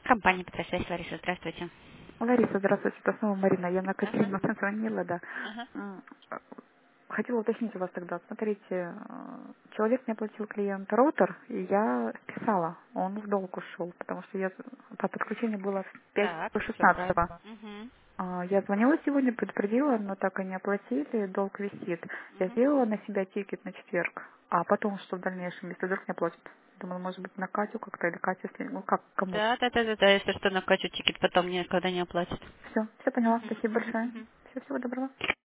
Компания «Петросвязь», Лариса, здравствуйте. Лариса, здравствуйте, это снова Марина. Я на Ага, Катерину звонила, да. ага. М, Хотела уточнить у вас тогда. Смотрите, человек не оплатил клиент роутер, и я списала. Он в долг ушел, потому что по подключению было в 5 Так, по все правильно. 16. Угу, Я звонила сегодня, предупредила, но так и не оплатили, долг висит. Я угу. сделала на себя тикет на четверг, а потом что в дальнейшем, если вдруг не оплатят? Думаю, может быть, на Катю как-то или Катю, если, ну как, кому. Да, да, да, да, да, если что, накачу тикет, потом никогда не оплатят. Все поняла, Угу, спасибо угу, большое. угу. Всего доброго.